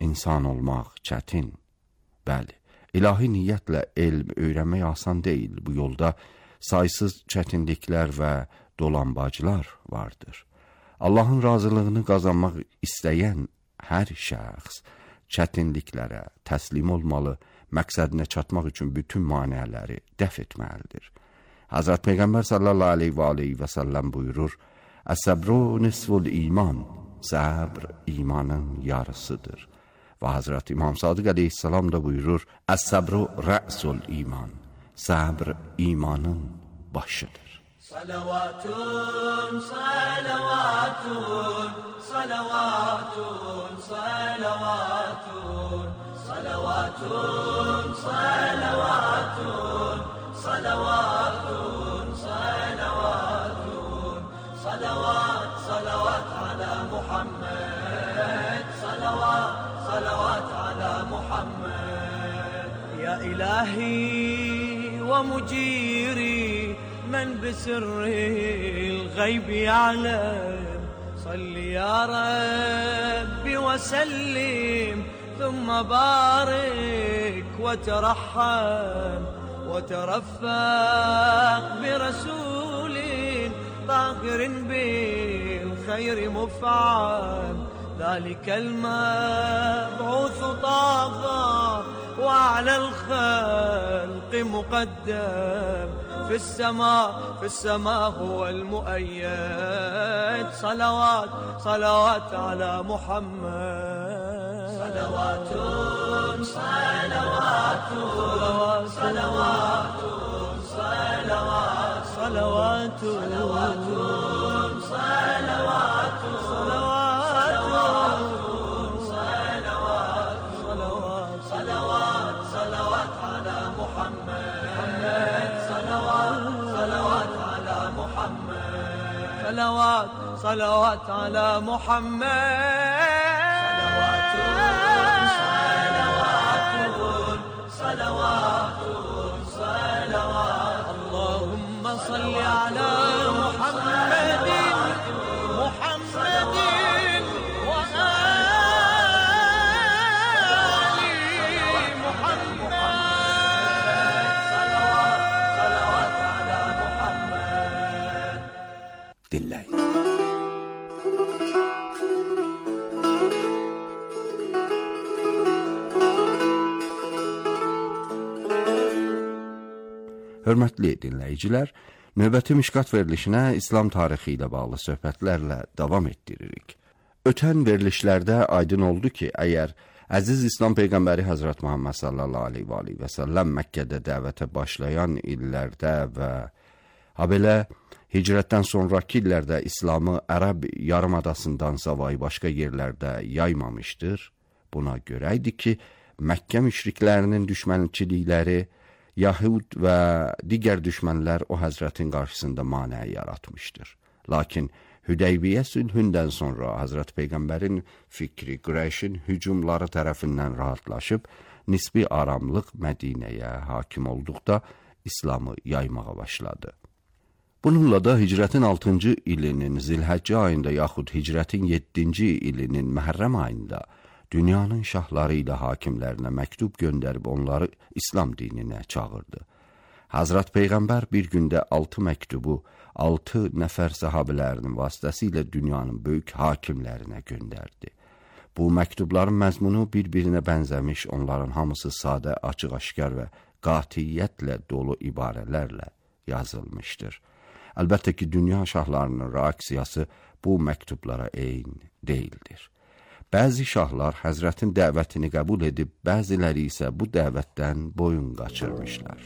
insan olmaq çətin. Bəli, ilahi niyyətlə elm öyrənmək asan deyil. Bu yolda saysız çətinliklər və dolambaclar vardır. Allahın razılığını qazanmaq istəyən hər şəxs çətinliklərə təslim olmalı, məqsədinə çatmaq üçün bütün maneələri dəf etməlidir. Hazret Peyğəmbər sallallahu aleyhi və səlləm buyurur, "Əs-səbru nisful iman", səbr imanın yarısıdır. Və Hazret İmam Sadiq aleyhissalam da buyurur, "Əs-səbru rə'sul iman", səbr imanın başıdır. Salavatun, salavatun, salavatun, salavatun, salavatun, salavatun, salavatun, salavatun, salavat, salavat ala Muhammed, salavat, salavat ala Muhammed. Ya ilahi ve mujiri من بسر الغيب يعلم صل يا ربي وسلم ثم بارك وترحم وترفق برسول طاهر بالخير مفعم ذلك المبعوث طه وعلى الخلق مقدم في السماء هو المؤيد صلوات صلوات على محمد صلوات صلوات صلوات صلوات صلوات صلوات صلوات صلوات صلوات على محمد صلوات على محمد صلوات صلوات على محمد صلوات صلوات اللهم صل على محمد محمد Dinleyin. Hörmətli dinləyicilər, növbəti Mişkat verilişinə İslam tarixi ilə bağlı söhbətlərlə davam etdiririk. Ötən verilişlərdə aydın oldu ki, əgər əziz İslam Peyğəmbəri Hazret Muhammed sallallahu aleyhi və səlləm Məkkədə dəvətə başlayan illərdə və habelə hicrətdən sonraki illərdə İslamı Ərəb yarımadasından savayı başqa yerlərdə yaymamışdır. Buna görə idi ki, Məkkə müşriklərinin düşmənçilikləri, Yahud və digər düşmənlər o həzrətin qarşısında maneə yaratmışdır. Lakin Hüdeybiyyə sülhündən sonra Hazret Peyğəmbərin fikri Qureyşin hücumları tərəfindən rahatlaşıb, nisbi aramlıq Mədinəyə hakim olduqda İslamı yaymağa başladı. Bununla da hicrətin 6-cı ilinin Zilhəccə ayında yaxud hicrətin 7-ci ilinin Məhərrəm ayında dünyanın şahları ilə hakimlərinə məktub göndərib onları İslam dininə çağırdı. Hazret Peyğəmbər bir gündə 6 məktubu 6 nəfər sahabələrinin vasitəsilə dünyanın böyük hakimlərinə göndərdi. Bu məktubların məzmunu bir-birinə bənzəmiş, onların hamısı sadə, açıq-aşkar və qatiyyətlə dolu ibarələrlə yazılmışdır. Əlbəttə ki, dünya şahlarının reaksiyası bu məktublara eyni deyildir. Bəzi şahlar həzrətin dəvətini qəbul edib, bəziləri isə bu dəvətdən boyun qaçırmışlar.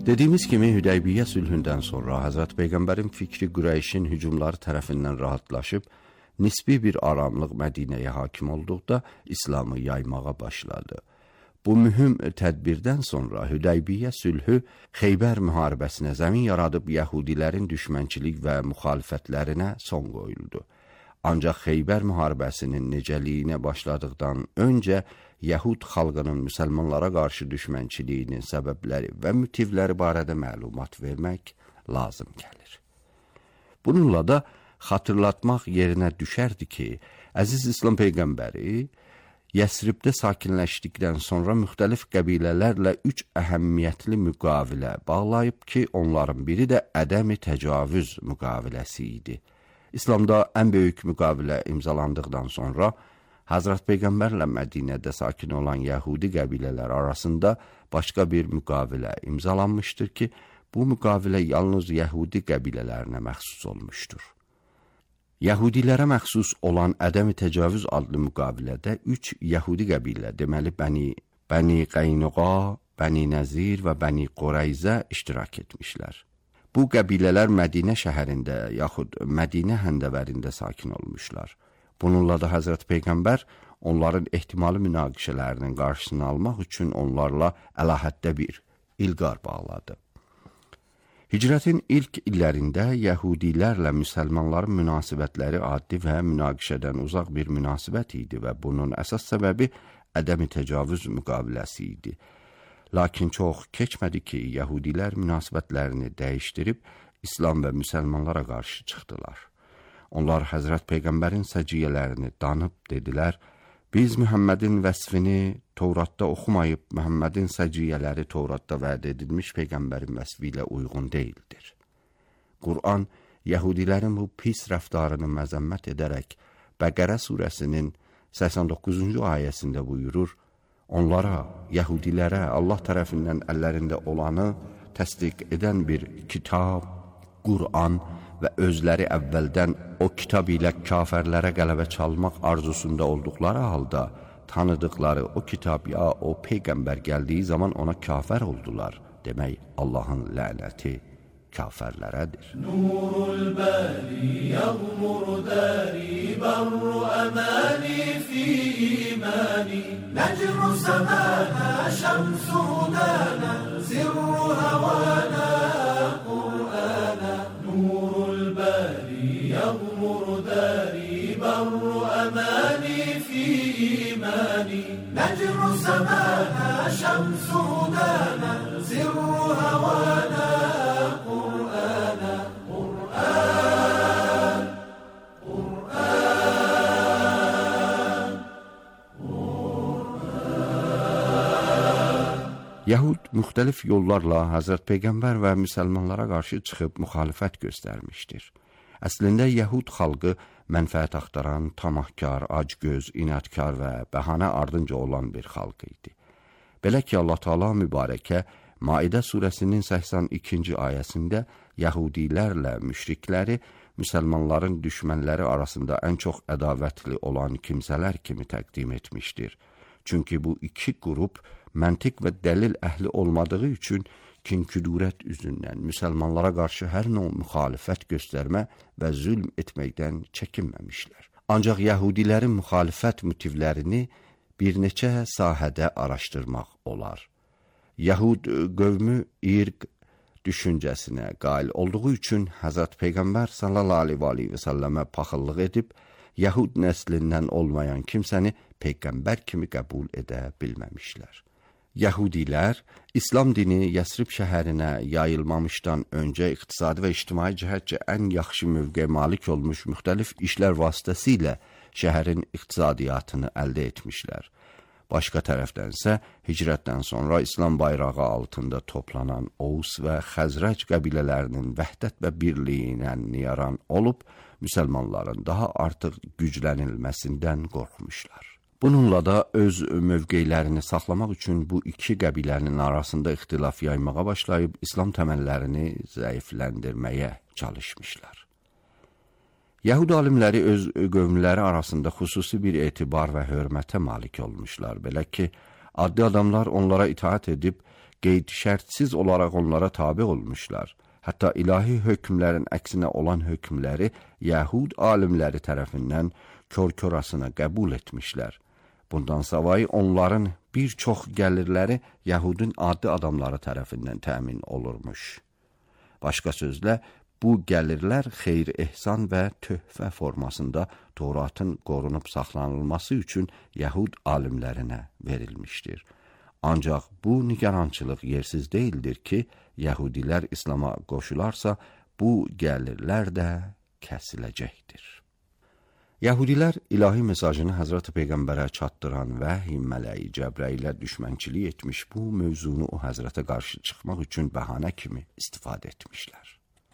Dediyimiz kimi Hüdeybiyyə sülhündən sonra Həzrət Peyğəmbərin fikri Qureyşin hücumları tərəfindən rahatlaşıb, nisbi bir aramlıq Mədinəyə hakim olduqda İslamı yaymağa başladı. Bu mühüm tədbirdən sonra Hüdeybiyyə sülhü Xeybər müharibəsinə zəmin yaradıb Yəhudilərin düşmənçilik və müxalifətlərinə son qoyuldu. Ancaq Xeybər müharibəsinin necəliyinə başladıqdan öncə Yəhud xalqının müsəlmanlara qarşı düşmənçiliyinin səbəbləri və motivləri barədə məlumat vermək lazım gəlir. Bununla da xatırlatmaq yerinə düşərdi ki, əziz İslam Peyğəmbəri Yəsribdə sakinləşdikdən sonra müxtəlif qəbilələrlə 3 əhəmiyyətli müqavilə bağlayıb ki, onların biri də ədəmi təcavüz müqaviləsi idi. İslamda ən böyük müqavilə imzalandıqdan sonra Həzrət Peyğəmbərlə Mədinədə sakin olan Yəhudi qəbilələr arasında başqa bir müqavilə imzalanmışdır ki, bu müqavilə yalnız Yəhudi qəbilələrinə məxsus olmuşdur. Yəhudilərə məxsus olan ədəmi təcavüz adlı müqavilədə 3 Yəhudi qəbilə, deməli Bəni Qaynuqa, Bəni Nəzir və Bəni Qureyzə iştirak etmişlər. Bu qəbilələr Mədinə şəhərində yaxud Mədinə həndəvərində sakin olmuşlar. Bununla da Həzrət Peyğəmbər onların ehtimali münaqişələrinin qarşısını almaq üçün onlarla əlahəddə bir ilqar bağladı. Hicrətin ilk illərində Yəhudilərlə müsəlmanların münasibətləri addi və münaqişədən uzaq bir münasibət idi və bunun əsas səbəbi ədəmi təcavüz müqaviləsi idi. Lakin çox keçmədi ki, Yəhudilər münasibətlərini dəyişdirib İslam və müsəlmanlara qarşı çıxdılar. Onlar Həzrət Peyğəmbərin səciyyələrini danıb dedilər, biz Məhəmmədin vəsfini Tövratda oxumayıb, Məhəmmədin səciyyələri Tövratda vəd edilmiş Peyğəmbərin vəsfi ilə uyğun deyildir. Qur'an Yəhudilərin bu pis rəftarını məzəmmət edərək Bəqərə surəsinin 89-cu ayəsində buyurur, onlara, Yəhudilərə Allah tərəfindən əllərində olanı təsdiq edən bir kitab, Qur'an və özləri əvvəldən o kitab ilə kafirlərə qələbə çalmaq arzusunda olduqları halda tanıdıqları o kitab ya o Peyğəmbər gəldiyi zaman ona kafir oldular. Demək, Allahın lənəti kafirlərədir. Nurul bari yağmur dari barru amani fi imani necru semana şemsu hudana sirru havana Qur'ana Nurul bari yağmur dari barru amani fi imani necru semana şemsu hudana sirru havana Yəhud müxtəlif yollarla Həzrət Peyğəmbər və müsəlmanlara qarşı çıxıb müxalifət göstərmişdir. Əslində, Yəhud xalqı mənfəət axtaran, tamahkar, acgöz, inadkar və bəhanə ardınca olan bir xalq idi. Belə ki, Allah Teala mübarəkə Maidə surəsinin 82-ci ayəsində Yəhudilərlə müşrikləri müsəlmanların düşmənləri arasında ən çox ədavətli olan kimsələr kimi təqdim etmişdir. Çünki bu iki qrup məntiq və dəlil əhli olmadığı üçün kin-küdurət üzündən müsəlmanlara qarşı hər növ müxalifət göstərmə və zülm etməkdən çəkinməmişlər. Ancaq Yəhudilərin müxalifət motivlərini bir neçə sahədə araşdırmaq olar. Yəhud qövmü irq düşüncəsinə qail olduğu üçün Həzrət Peyğəmbər sallallahu aleyhi və səlləmə paxıllıq edib, Yəhud nəslindən olmayan kimsəni Peyğəmbər kimi qəbul edə bilməmişlər. Yəhudilər İslam dini Yəsrib şəhərinə yayılmamışdan öncə iqtisadi və ictimai cəhətcə ən yaxşı mövqeyə malik olmuş müxtəlif işlər vasitəsilə şəhərin iqtisadiyyatını əldə etmişlər. Başqa tərəfdənsə, hicrətdən sonra İslam bayrağı altında toplanan Oğuz və Xəzrəc qəbilələrinin vəhdət və birliyinə niyaran olub, müsəlmanların daha artıq güclənilməsindən qorxmuşlar. Bununla da öz mövqeylərini saxlamaq üçün bu iki qəbilənin arasında ixtilaf yaymağa başlayıb, İslam təməllərini zəifləndirməyə çalışmışlar. Yəhud alimləri öz qövmləri arasında xüsusi bir etibar və hörmətə malik olmuşlar. Belə ki, adlı adamlar onlara itaat edib, qeyd şərtsiz olaraq onlara tabe olmuşlar. Hətta ilahi hökmlərin əksinə olan hökmləri Yəhud alimləri tərəfindən kör-körasına qəbul etmişlər. Bundan savayı onların bir çox gəlirləri Yəhudun adi adamları tərəfindən təmin olurmuş. Başqa sözlə, bu gəlirlər xeyir, ehsan və töhfə formasında Tövratın qorunub saxlanılması üçün Yəhud alimlərinə verilmişdir. Ancaq bu nigarançılıq yersiz deyildir ki, Yəhudilər İslama qoşularsa, bu gəlirlər də kəsiləcəkdir. Yəhudilər ilahi mesajını Həzrət Peyğəmbərə çatdıran vəhiy mələyi Cəbrailə düşmənçilik etmiş, bu mövzunu o Həzrətə qarşı çıxmaq üçün bəhanə kimi istifadə etmişlər.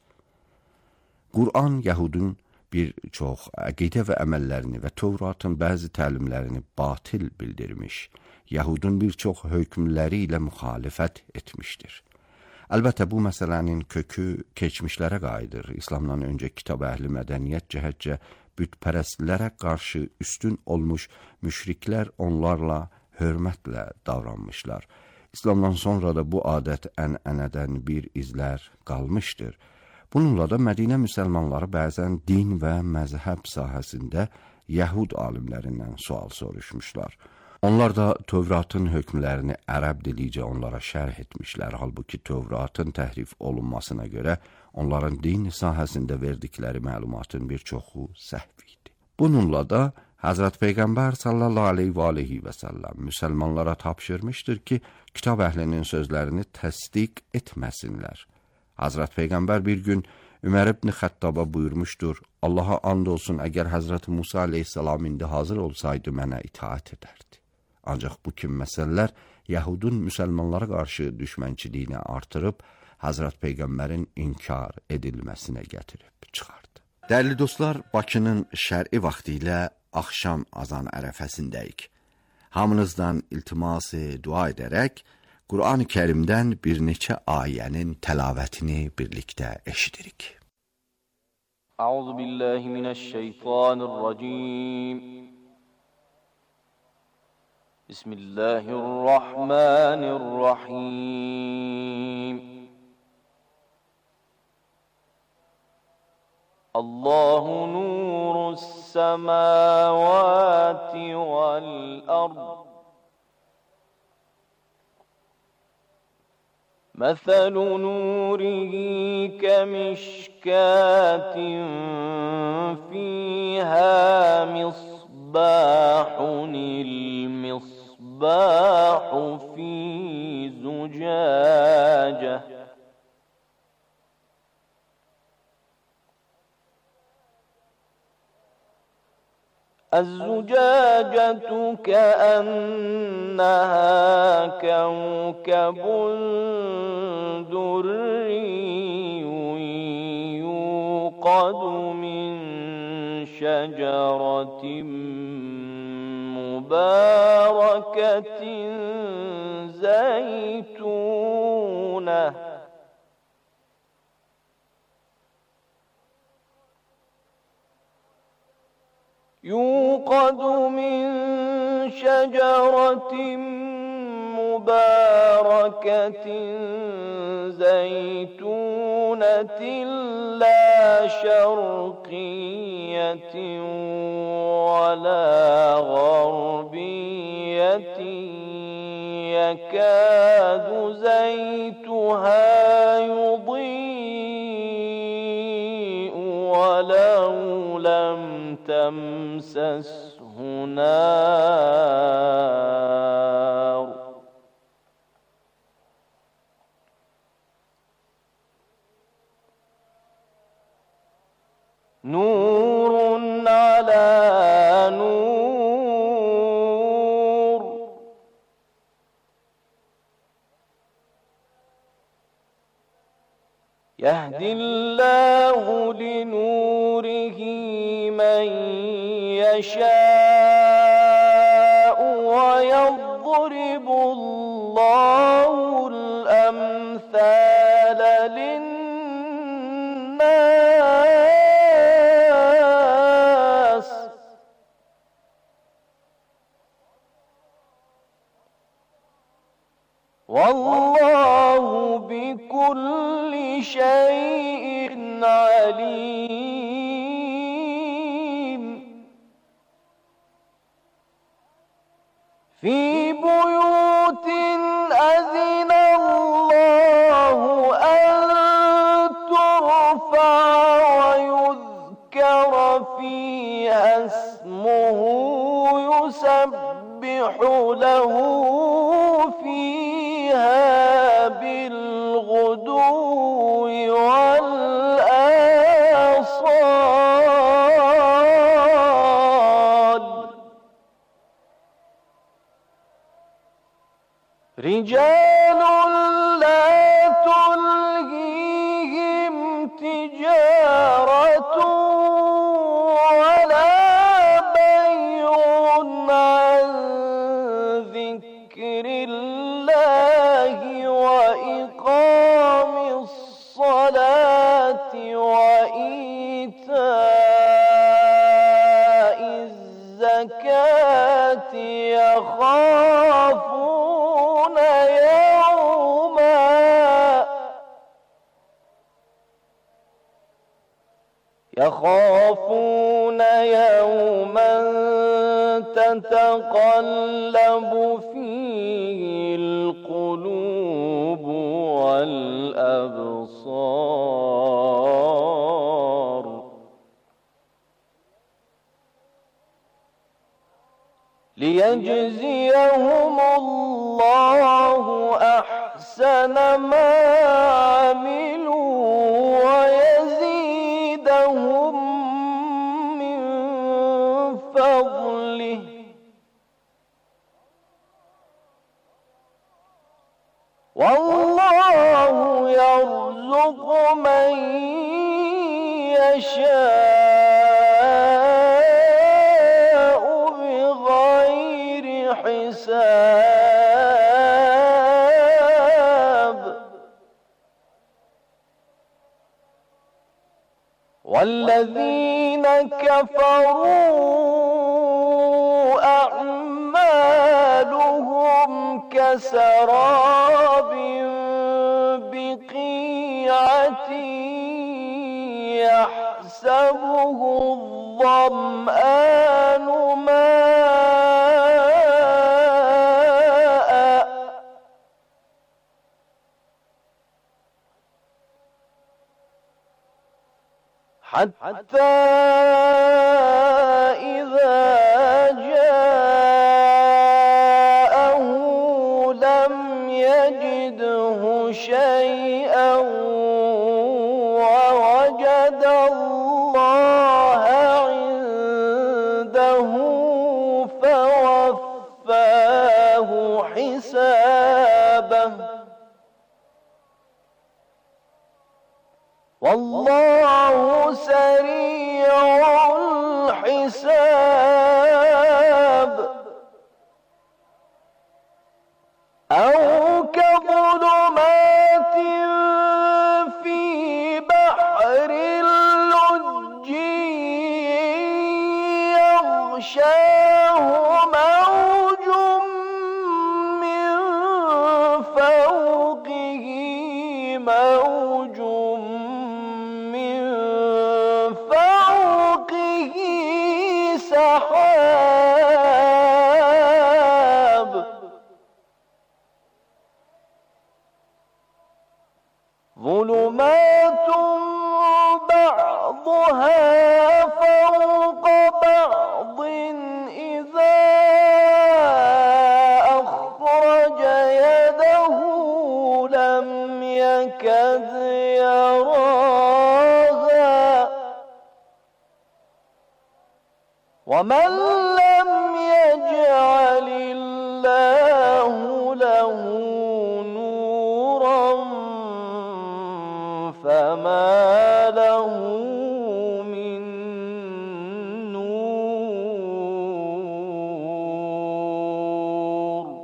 Qur'an Yəhudun bir çox əqidə və əməllərini və Tövratın bəzi təlimlərini batil bildirmiş, Yəhudun bir çox hökmləri ilə müxalifət etmişdir. Əlbəttə, bu məsələnin kökü keçmişlərə qayıdır. İslamdan öncə kitab əhli mədəniyyət cəhətcə bütpərəstlərə qarşı üstün olmuş müşriklər onlarla hörmətlə davranmışlar. İslamdan sonra da bu adət ənənədən bir izlər qalmışdır. Bununla da Mədinə müsəlmanları bəzən din və məzhəb sahəsində Yəhud alimlərindən sual soruşmuşlar. Onlar da Tövratın hökmlərini ərəb dilicə onlara şərh etmişlər. Halbuki Tövratın təhrif olunmasına görə onların din sahəsində verdikləri məlumatın bir çoxu səhv idi. Bununla da Həzrət Peyğəmbər sallallahu aleyhi və səlləm müsəlmanlara tapşırmışdır ki, kitab əhlinin sözlərini təsdiq etməsinlər. Həzrət Peyğəmbər bir gün Ömər ibn Xəttaba buyurmuşdur, Allaha and olsun, əgər Həzrət Musa aleyhissalam indi hazır olsaydı mənə itaat edərdi. Ancaq bu kimi məsələlər Yəhudun müsəlmanlara qarşı düşmənçiliyini artırıb, Həzrət Peyğəmbərin inkar edilməsinə gətirib çıxardı. Dəyərli dostlar, Bakının şər'i vaxtı ilə axşam azan ərəfəsindəyik. Hamınızdan iltiması dua edərək, Qur'an-ı Kərimdən bir neçə ayənin təlavətini birlikdə eşidirik. Euzubillahimineşşeytanirracim. Bismillahirrahmanirrahim. Allahu nurus semavati vel ard. مثل نوره كمشكاة فيها مصباح المصباح في زجاجة الزجاجة كأنها كوكب دري يوقد من شجرة مباركة زيتونة يوقد من شجرة مباركة زيتونة لا شرقية ولا غربية يكاد زيتها يضيء ولو لم تمسسه نار نور على نور يهدي الله لنوره من يشاء ويضرب الله الأمثال للناس والله أليم في بيوت أذن الله أن ترفع ويذكر فيها اسمه يسبح له فيها بالغدو والآصال رجال لا تلهيهم تجارة ولا بيع عن ذكر الله وإقام الصلاة وإيتاء الزكاة يخافون يوما تتقلب فيه القلوب والأبصار ليجزيهم الله أحسن ما عملوا ويزيدهم من فضله والله يرزق من يشاء بغير حساب والذين كفروا أعمالهم كسراب بقيعة يحسبه الظمآن ماء حتى إذا جاءه لم يجده شيئا ووجد الله عنده فوفاه حسابه والله سريع الحساب أو كظلمات في بحر اللجي يغشاه موج من فوقه موج سحاب ظلمات بعضها فوق بعض إذا أخرج يده لم يكد يراها ومن لم يجعل الله له نورا فما له من نور.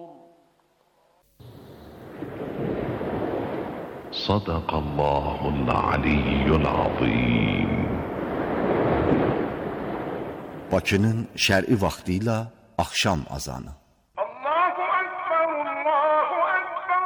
صدق الله العلي العظيم. Bakının şər'i vaxtı ilə axşam azanı. Allahu Ekber, Allahu Ekber.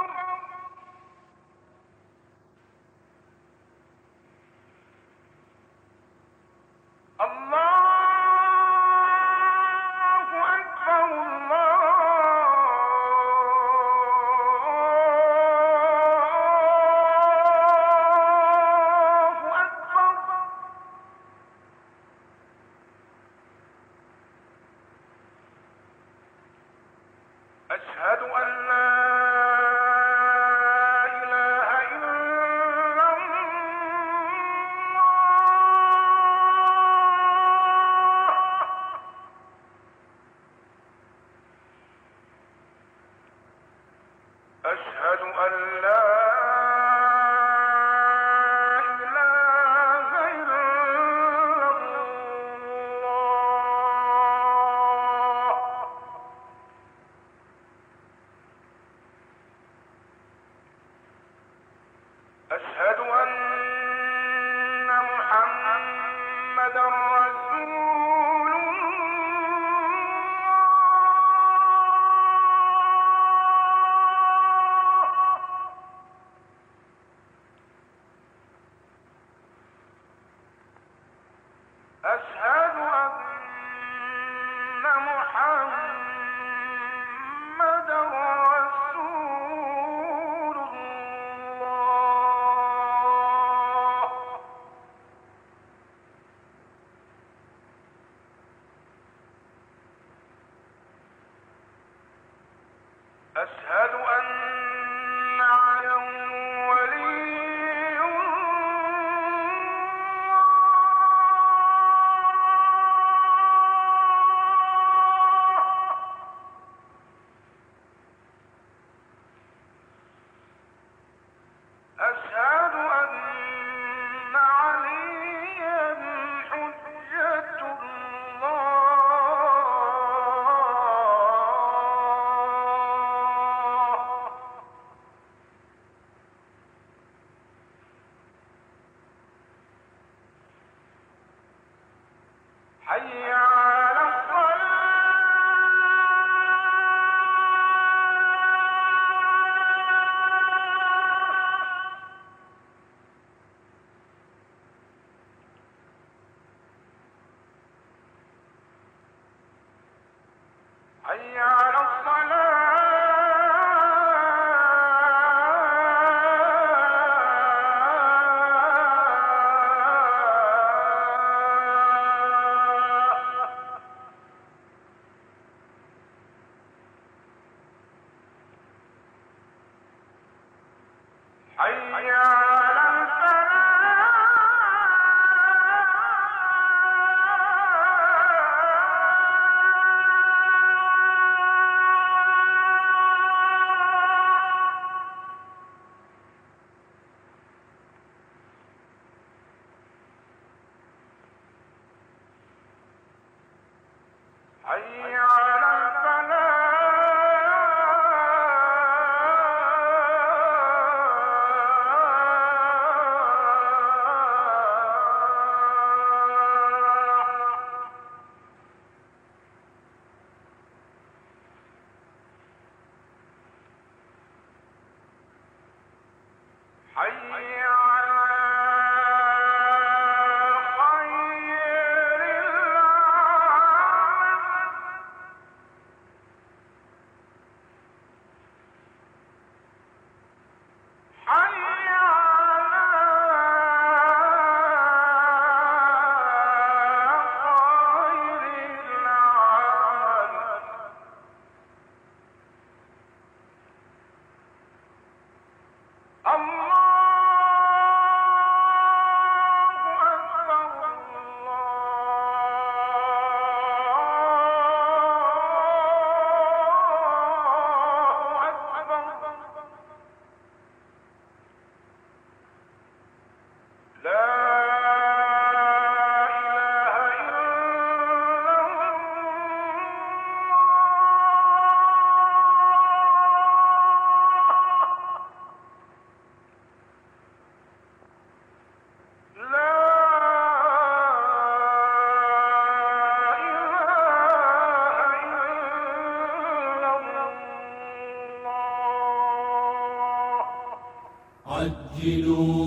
عجلوا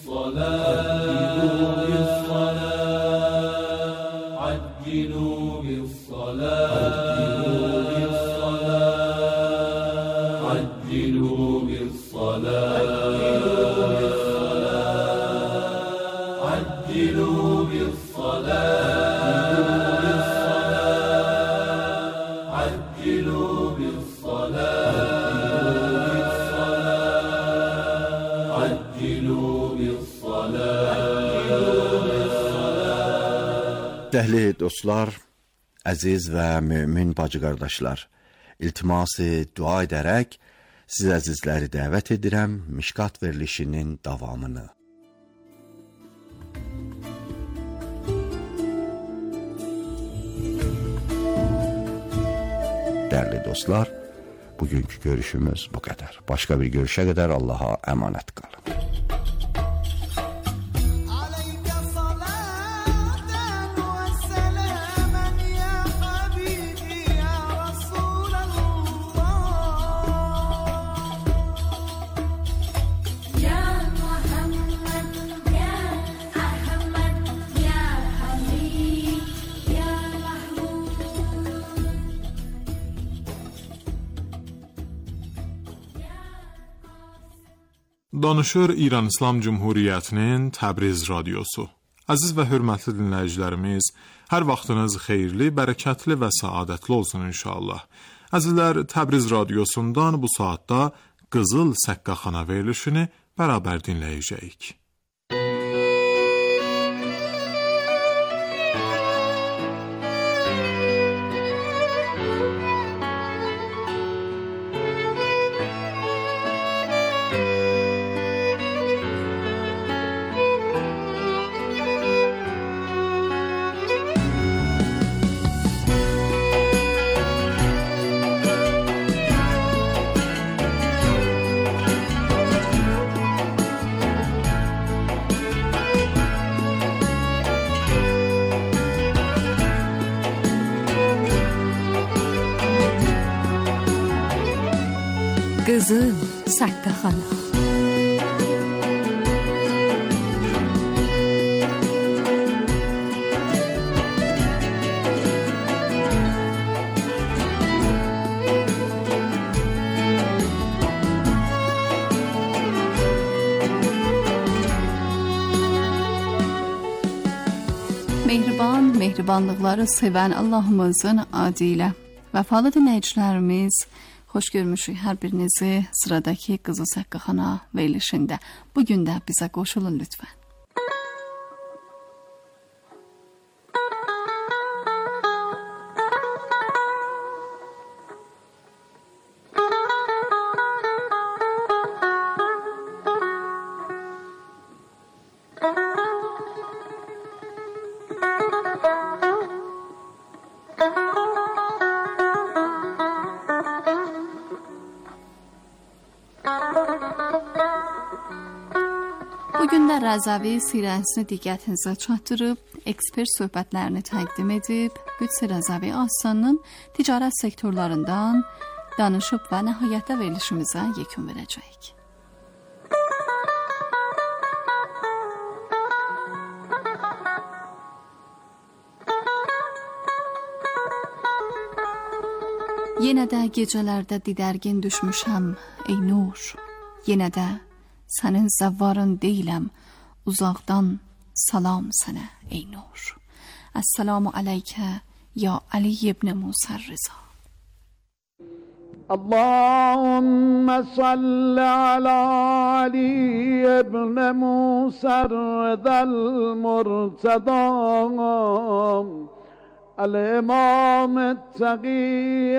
بالصلاة عجلوا بالصلاة عجلوا بالصلاة عجلوا بالصلاة عجلوا Dəhli dostlar, əziz və mümin bacı qardaşlar, iltiması dua edərək siz əzizləri dəvət edirəm Mişkat verilişinin davamını. Dəyərli dostlar, bugünkü görüşümüz bu qədər. Başqa bir görüşə qədər Allaha əmanət qalın. Danışır İran İslam Cumhuriyyətinin Təbriz radiosu. Əziz və hörmətli dinləyicilərimiz, hər vaxtınız xeyirli, bərəkətli və səadətli olsun inşallah. Əzizlər, Təbriz radiosundan bu saatda Qızıl Səqqaxana verilişini bərabər dinləyəcəyik. Qızıl Səqqaxana. Mehribanlıqları sevən Allahımızın adı ilə. Vəfalı dinləyicilərimiz, xoş görmüşük hər birinizi sıradakı Qızıl Səqqaxana verilişində. Bugün də bizə qoşulun lütfən. Bugün də Rəzavi sirəsini diqqətinizə çatdırıb, ekspert söhbətlərini təqdim edib, Qüds Rəzavi Asanının ticarət sektorlarından danışıb və nəhayətdə verilişimizə yekun verəcəyik. Yenə də gecələrdə didərgin düşmüşəm, ey nur. Yenə də sənin zəvvarın deyiləm, uzaqdan salam sənə, ey nur. Əssalamu aleykə, ya Ali ibn Musa Rıza. Allahümme salli ala Ali ibn Musa Rıda'l murtedam. الإمام التقي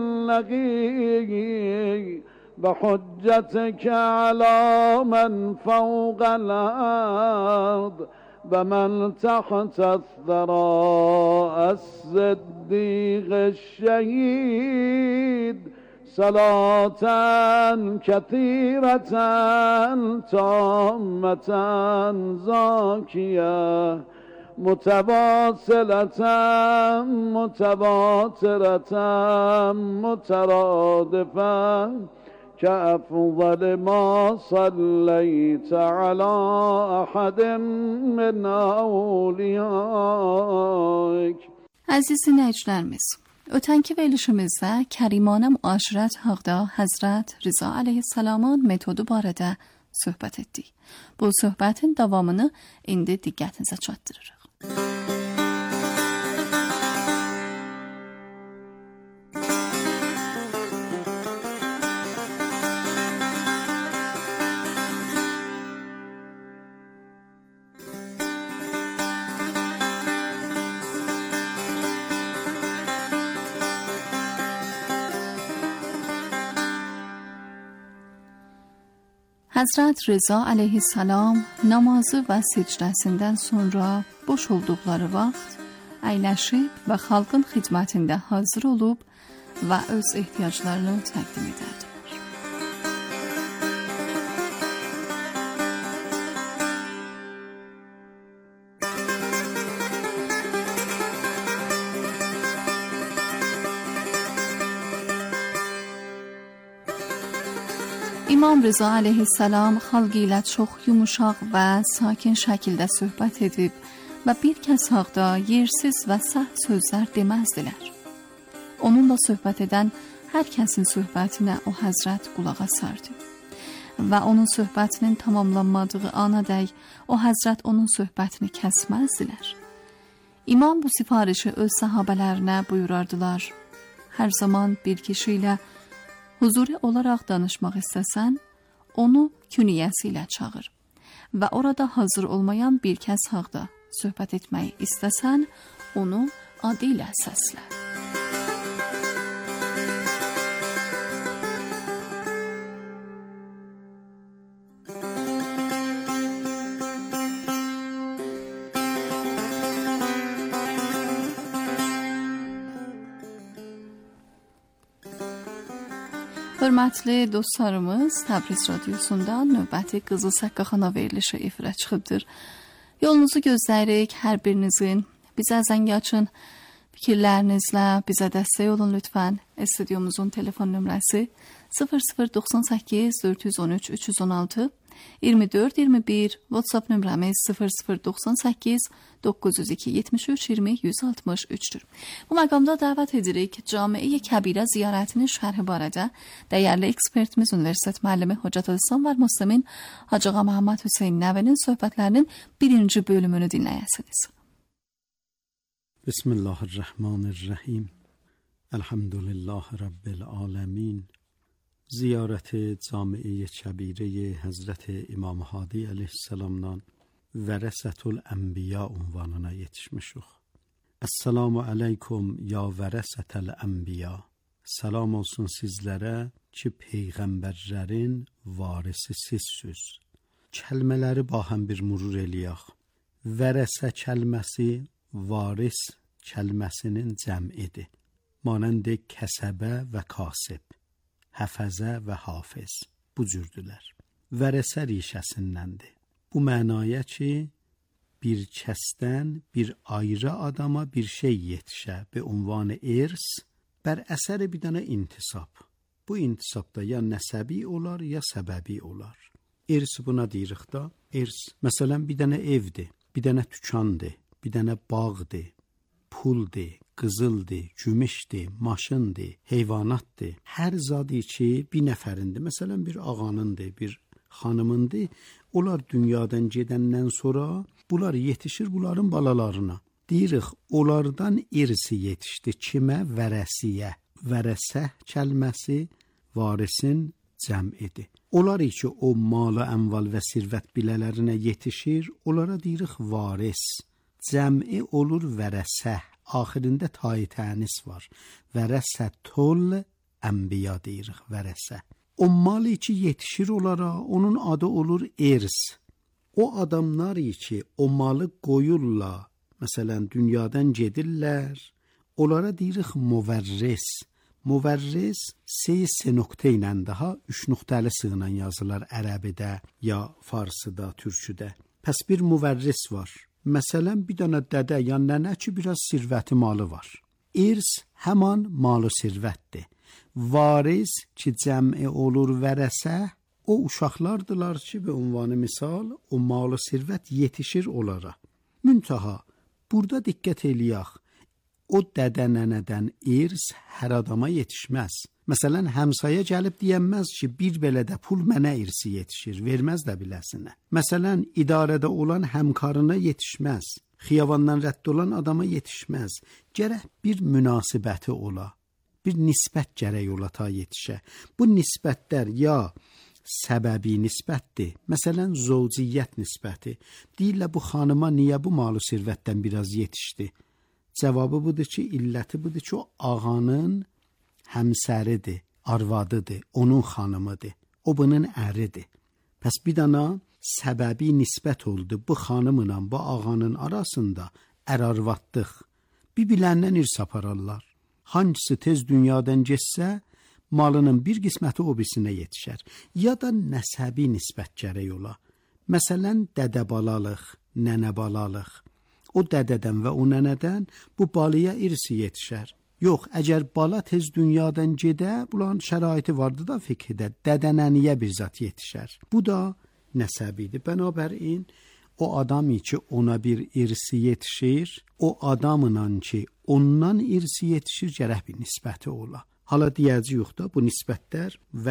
النقي بحجتك على من فوق الأرض ومن تحت الثرى الصديق الشهيد صلاة كثيرة تامة زاكية متواصلة متواترة مترادفة كأفضل ما صليت على أحد من أوليائك. Əziz dinləyicilərimiz, ötənki verilişimizdə kərimanə müaşirət haqda Həzrət Rıza əleyhissalamın metodu barədə söhbət etdik. Bu söhbətin davamını indi diqqətinizə çatdırırıq. Həzrət Rıza əleyhissalam namazı və sicdəsindən sonra boş olduqları vaxt əyləşib və xalqın xidmətində hazır olub və öz ehtiyaclarını təqdim edərdilər. İmam Rıza əleyhissalam xalq ilə çox yumuşaq və sakin şəkildə söhbət edib və bir kəs haqda yersiz və sərt sözlər deməzdilər. Onunla söhbət edən hər kəsin söhbətinə o həzrət qulaq asardı. və onun söhbətinin tamamlanmadığı anadək o həzrət onun söhbətini kəsməzdilər. İmam bu sifarişi öz sahabələrinə buyurardılar: hər zaman bir kişi ilə huzuri olaraq danışmaq istəsən, onu küniyyəsi ilə çağır və orada hazır olmayan bir kəs haqda söhbət etməyi istəsən, onu adı ilə səslə. Hörmətli dostlarımız, Təbriz Radiyosunda növbəti Qızıl Səqqaxana verilişi efirə çıxıbdır. Yolunuzu gözləyirik, hər birinizin. Bizə zəng açın, fikirlərinizlə bizə dəstək olun lütfən. Studiomuzun telefon nömrəsi 0098 413 316 24 21, WhatsApp nömrəmiz 0098 902 73 20 163-dür. Bu məqamda dəvət edirik Cami-i Kəbirə ziyarətinin şərhi barədə dəyərli ekspertimiz Universitet müəllimi Hocət İslam və Müslimin Hacı Ağa Məhəmməd Hüseyn Nəvinin söhbətlərinin 1-ci bölümünü dinləyəsiniz. Bismillahirrahmanirrahim. Elhamdülillahi Rabbil alemin. Ziyarət Cami-i Kəbirə Həzrət İmam Hadi əleyhissalamdan Vərəsətul Ənbiya unvanına yetişmişik. Esselamu aleykum ya vərəsətəl ənbiya. Salam olsun sizlərə ki, peyğəmbərlərin varisi sizsiniz. Kəlmələri bahəm bir murur eləyək. Vərəsə kəlməsi varis kəlməsinin cəmidir. Manənd kəsəbə və kasib, həfəzə və hafiz bu cürdülər. Vərəsə rişəsindəndir. Bu mənaya ki, bir kəsdən bir ayrı adama bir şey yetişə be unvanı irs, bər əsəri bir dənə intisab. Bu intisabda ya nəsəbi olar, ya səbəbi olar. İrs buna deyirik da, irs. Məsələn, bir dənə evdir, bir dənə tükandır, bir dənə bağdır, puldur, qızıldır, gümüşdür, maşındır, heyvanatdır. Hər zadı ki, bir nəfərindir. Məsələn, bir ağanındır, bir xanımındır. Onlar dünyadan gedəndən sonra bunlar yetişir bunların balalarına. Deyirik, onlardan irsi yetişdi. Kimə? Vərəsiyə. Vərəsə kəlməsi varisin cəmidir. Onlar ki, o malı, əmval və sirvət bilələrinə yetişir, onlara deyirik varis. Cəmi olur vərəsə. Axirində tayi tənis var. Vərəsətul ənbiya deyirik, vərəsə. O malı ki yetişir onlara, onun adı olur irs. O adamlar ki o malı qoyurlar, məsələn dünyadan gedirlər, onlara deyirik müvərris. Müvərris se nöqtə ilə daha 3 nöqtəli sığla yazılar ərəbidə ya farsıda, türküdə. Pəs bir müvərris var. Məsələn bir dənə dədə ya nənə ki biraz sirvəti malı var. İrs həman malı sirvətdir. Varis ki cəmi olur vərəsə, o uşaqlardılar ki, be unvanı misal, o malı sirvət yetişir onlara. Müntaha, burada diqqət eləyək, o dədə-nənədən irs hər adama yetişməz. Məsələn, həmsaya gəlib deyənməz ki, bir belə də pul mənə irsi yetişir, verməz də biləsinə. Məsələn, idarədə olan həmkarına yetişməz, xiyavandan rədd olan adama yetişməz. Gərək bir münasibəti ola. Bir nisbət gərək ola ta yetişə. Bu nisbətlər ya səbəbi nisbətdir. Məsələn, zövciyyət nisbəti. Deyirlər, bu xanıma niyə bu malı sirvətdən biraz yetişdi? Cavabı budur ki, illəti budur ki, o ağanın həmsəridir, arvadıdır, onun xanımıdır. O bunun əridir. Pəs bir dana səbəbi nisbət oldu. Bu xanımla bu ağanın arasında ər-arvadlıq. Bir biləndən irs apararlar. Hangisi tez dünyadan geçsə, malının bir qisməti o birisinə yetişər. Ya da nəsəbi nisbət gərək ola. Məsələn, dədə balalıq, nənə balalıq. O dədədən və o nənədən bu balaya irsi yetişər. Yox, əgər bala tez dünyadan gedə, bunların şəraiti vardı da fiqhdə, dədə-nəniyə bir zat yetişər. Bu da nəsəbidir. Bənabərin, o adamı ki ona bir irsi yetişir, o adamla ki ondan irsi yetişir, gərək bir nisbəti ola. Hala deyəcəyik da bu nisbətlər və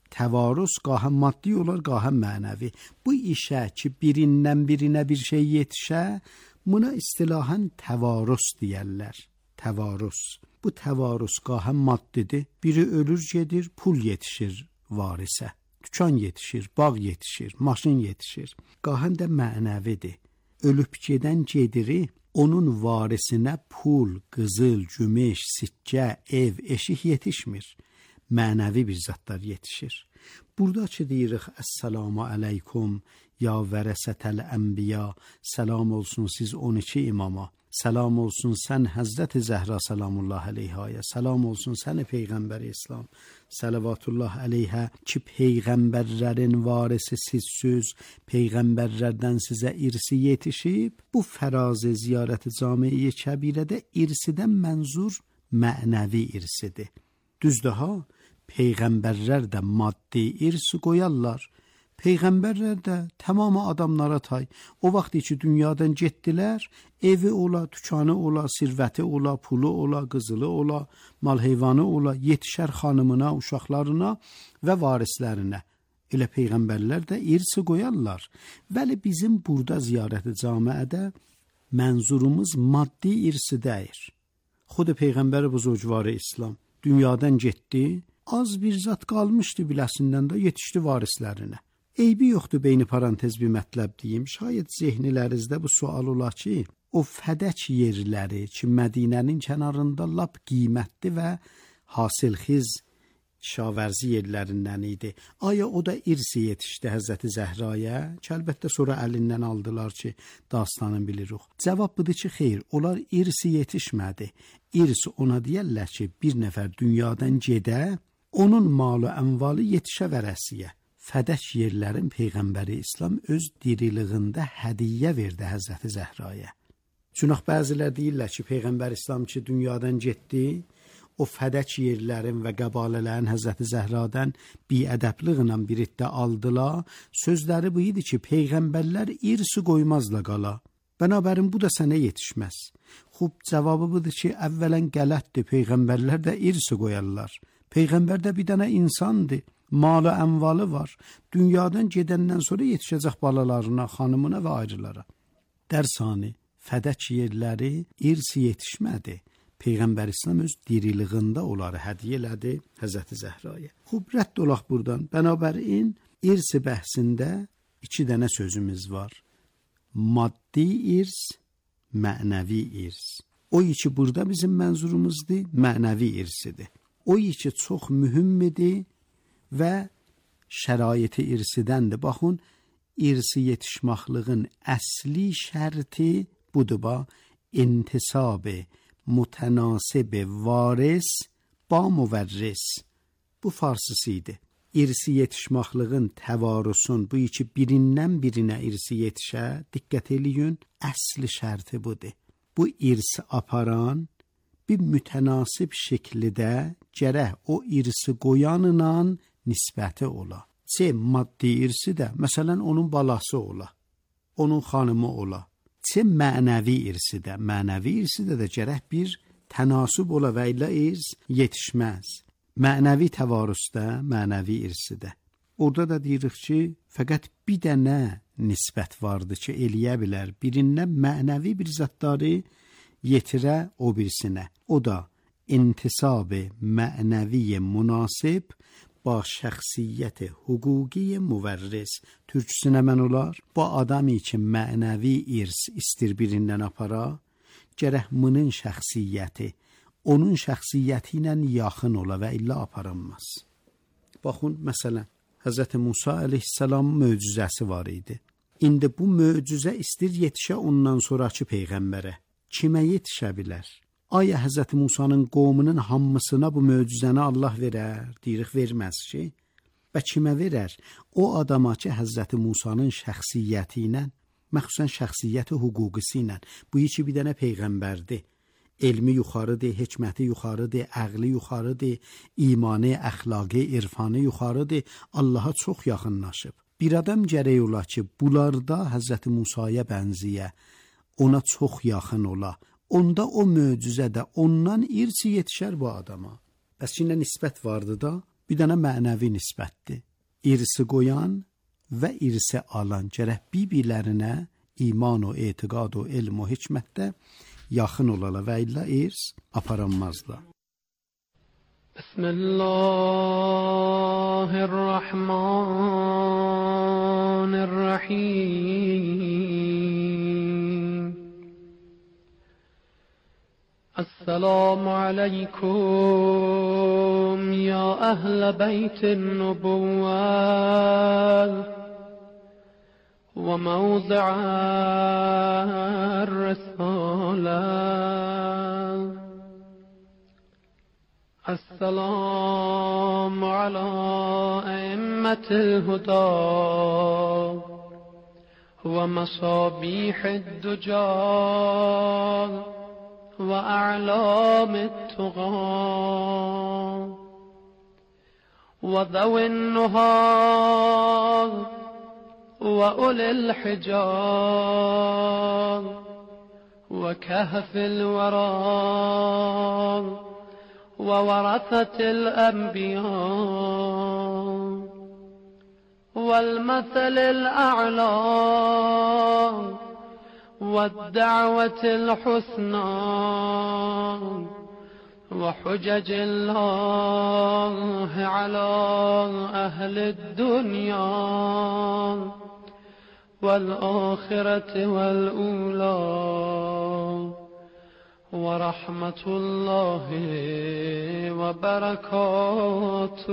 Təvarüs gahən maddi olar, gahən mənəvi. Bu işə ki, birindən birinə bir şey yetişə, buna istilahən təvarüs deyərlər. Təvarüs. Bu təvarüs gahən maddidir. Biri ölür gedir, pul yetişir varisə. Dükan yetişir, bağ yetişir, maşın yetişir. Gahən də mənəvidir. Ölüb gedən gediri, onun varisinə pul, qızıl, gümüş, sikkə, ev, eşik yetişmir. Mənəvi bir zatlar yetişir. Burada ki deyirik, Əssalamu aleykum, ya vərəsətəl ənbiya, salam olsun siz 12 imama, salam olsun sən Həzrət-i Zəhra salamullah aleyhaya, salam olsun səni Peyğəmbər-i İslam, salavatullah aleyhə ki, Peyğəmbərlərin varisi sizsüz, Peyğəmbərlərdən sizə irsi yetişib. Bu fərazı ziyarət-i cami-i kəbirədə irsidən mənzur mənəvi irsidir. Düzdür ha? Peyğəmbərlər də maddi irsi qoyarlar. Peyğəmbərlər də tamamı adamlara tay. O vaxt ki dünyadan getdilər, evi ola, dükanı ola, sirvəti ola, pulu ola, qızılı ola, mal heyvanı ola, yetişər xanımına, uşaqlarına və varislərinə. Elə Peyğəmbərlər də irsi qoyarlar. Vəli bizim burada ziyarət-i camiədə mənzurumuz maddi irsi deyir. Xud Peyğəmbər buzurgvarı İslam dünyadan getdi, az bir zat qalmışdı biləsindən də yetişdi varislərinə. Eybi yoxdur, beyni parantez bir mətləb deyim. Şayət zehnilərinizdə bu sual ola ki, o fədək yerləri ki, Mədinənin kənarında lap qiymətli və hasilxiz şavərzi yerlərindən idi. Aya o da irsi yetişdi Həzrəti Zəhraya? Ki, əlbəttə sonra əlindən aldılar ki, dastanını bilirik. Cavab budur ki, xeyr, onlar irsi yetişmədi. İrs ona deyərlər ki, bir nəfər dünyadan gedə, onun malı ənvalı yetişə vərəsiyə. Fədək yerlərin Peyğəmbəri İslam öz diriliyində hədiyyə verdi Həzrəti Zəhraya. Çünki bəzilər deyirlər ki, Peyğəmbər İslam ki, dünyadan getdi, o fədək yerlərin və qəbalələrin Həzrəti Zəhradan biədəbliğlə bir iddə aldılar. Sözləri bu idi ki, Peyğəmbərlər irsi qoymazla qala. Bənabərin bu da sənə yetişməz. Xub, cavabı budur ki, əvvələn qələtdir, Peyğəmbərlər də irsi qoyarlar. Peyğəmbər də bir dənə insandır, malı ənvalı var. Dünyadan gedəndən sonra yetişəcək balalarına, xanımına və ayrılara. Dərsani, fədək yerləri irsi yetişmədi. Peyğəmbər İslam öz diriliyində onları hədiyyə elədi Həzrəti Zəhraya. Xub, rədd olaq buradan. Bənabərin, irsi bəhsində 2 dənə sözümüz var. Maddi irs, mənəvi irs. O ki, burada bizim mənzurumuzdur, mənəvi irsidir. O ki, çox mühümmidir və şəraiti irsidəndir. Baxın, irsi yetişmaqlığın əsli şərti budur, intisab-ı mütənasib varis ba müvərris. Bu farsısıydı. İrsi yetişmaqlığın, təvarüsün, bu ki birindən birinə irsi yetişə, diqqət eləyin, əsli şərti budur. Bu irsi aparan bir mütənasib şəkildə gərək o irsi qoyanla nisbəti ola. Çə maddi irsi də, məsələn, onun balası ola, onun xanımı ola. Çə mənəvi irsi də gərək bir tənasüb ola və ilə irs yetişməz. Mənəvi təvarüsdə, mənəvi irsidə. Orada da deyirik ki, fəqət bir dənə nisbət vardır ki, eləyə bilər. Birindən mənəvi bir zatları yetirə o birisinə. O da intisab-ı mənəvi münasib با şəxsiyyət hüquqi müvərris. Türkçüsünə mən olar, bu adamı ki mənəvi irs istir birindən apara, gərək bunun şəxsiyyəti onun şəxsiyyəti ilə yaxın ola və illə aparılmaz. Baxın, məsələn, Həzrəti Musa əleyhissalam möcüzəsi var idi. İndi bu möcüzə istir yetişə ondan sonraki Peyğəmbərə. Kimə yetişə bilər? Aya Həzrəti Musanın qovmunun hamısına bu möcüzəni Allah verər, deyirik verməz ki. Və kimə verər? O adama ki, Həzrəti Musanın şəxsiyyəti ilə, məxsusən şəxsiyyəti hüquqisi ilə, bu iki bir dənə Peyğəmbərdir. Elmi yuxarıdır, hikməti yuxarıdır, əqli yuxarıdır, imanı, əxlaqı, irfanı yuxarıdır, Allaha çox yaxınlaşıb. Bir adam gərək ola ki, bunlarda Həzrəti Musaya bənziyə, ona çox yaxın ola. Onda o möcüzədə ondan irsi yetişər bu adama. Bəs ki, nisbət vardı da, bir dənə mənəvi nisbətdir. İrsi qoyan və irsi alan gərək bir-birlərinə iman o, etiqad o, elm o, hikmətdə yaxın olala və illə irs aparanmazlar. بسم الله الرحمن الرحيم السلام عليكم يا أهل بيت النبوة وموضع الرسالة السلام على أئمة الهدى ومصابيح الدجى وأعلام التقى وذوي النهى وأولي الحجى وكهف الورى وورثة الأنبياء والمثل الأعلى والدعوة الحسنى وحجج الله على أهل الدنيا والآخرة والأولى ورحمة الله وبركاته.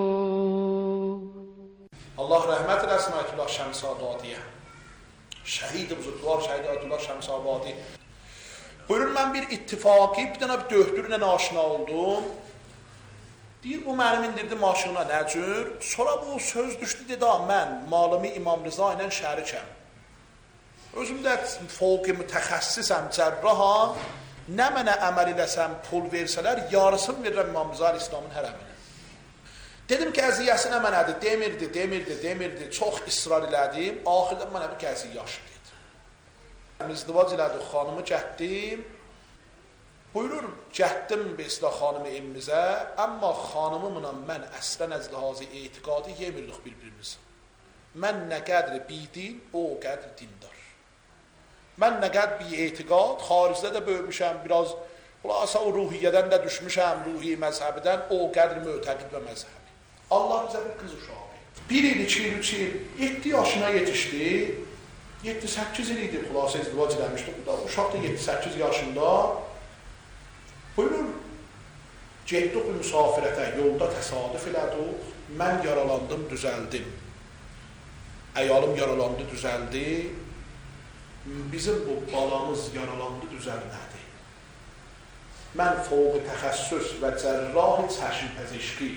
Allah rəhmət eləsin Ayətullah Şəmsabadiyə. Şəhid buzurgvar şəhid Ayətullah Şəmsabadi. Buyurun, mən bir ittifaqi bir dənə bir döhdürlə aşina oldum. Deyir, bu mənim indirdi maşına nəcür? Sonra bu söz düşdü, dedi, mən malımı İmam Rıza ilə şərikəm. Özümdə fövqi mütəxəssisəm, cərraham. Nə mənə əməl eləsəm, pul versələr, yarısını verirəm İmam Rıza İslamın hərəminə. Dedim ki, əziyyəsinə mənədir, demirdi, çox israr elədim, axirdə mənə bir gəzi yaşım dedi. İzdivac elədik, xanımı gətdim, buyurur, gətdim beslə xanımı evimizə, əmma xanımımla mən əslən əzlihazı etiqadı yemirdik bir-birimiz. Mən nə qədri bidin, o qədri dindar. Mən nə qədr bir etiqad, xaricdə də böyümüşəm, biraz xulasa o ruhiyyədən də düşmüşəm, ruhi məzhəbidən, o qədr mötəqid və məzhəbi. Allah bizə bir qız uşağı. 1 il, 2 il, 3 il, 7 yaşına yetişdi, 7-8 il idi xulasa izdivac eləmişdi. Bu da uşaq da 7-8 yaşında. Buyurun, getdik bir müsafirətə, yolda təsadüf elədik, mən yaralandım, düzəldim. Əyalım yaralandı, düzəldi. Bizim bu balamız yaralandı, düzəlmədi. Mən fövqi təxəssüs və cərrah-ı çəşin pəzeşki.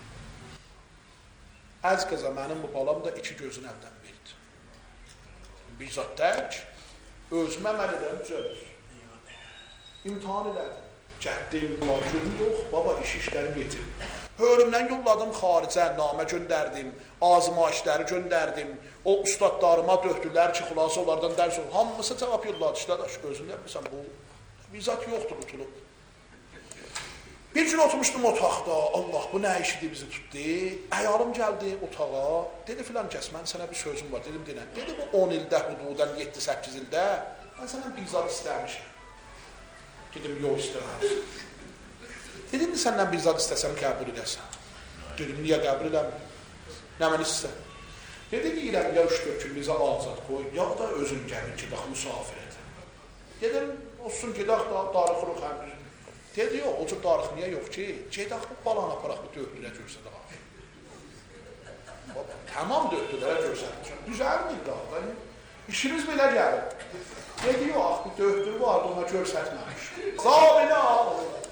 Az qəza mənim bu balam da 2 gözünü əldən verdi. Bizzat tək, özümə əməl edən düzəlir. İmtihan elədim. Cəhdim, mümkün yox, baba işlərim yetim. Hörümdən yolladım xaricə, namə göndərdim, azmayişləri göndərdim. O ustadlarıma döhdülər ki, xulası onlardan dərs olun. Hamısı cavab yolladı, işlədaş, özünü yapmışsan, bu bizzat yoxdur, tutulub. Bir gün oturmuşdum otaqda, Allah, bu nə işidir bizi tutdu. Əyalım gəldi otağa, dedi filan kəs, mən sənə bir sözüm var, dedim, denən. Dedi, bu 10 ildə, hududən 7-8 ildə, mən sənə bizzat istəmişəm. Dedim, yox istəməmişəm. Dedim, səndən bizzat istəsəm qəbul edəsən. Dedim, niyə qəbul eləmir? Nə mən istə? Dedi ki, ya 3-4 gün bizə azad qoy, ya da özün gəlin ki, bax, müsafir et. Dedim, olsun ki, darıxırıq həmdir. Dedi, yox, o cür darıq niyə yox ki? Gedək bu balan aparaq, bu döhdülə görsədə var. Tamam döhdülərə görsədə. Düzəlmir daha. İşimiz belə gəlir. Dedi, yox, bu döhdür vardı, ona görsətməmiş. Zabini ağa.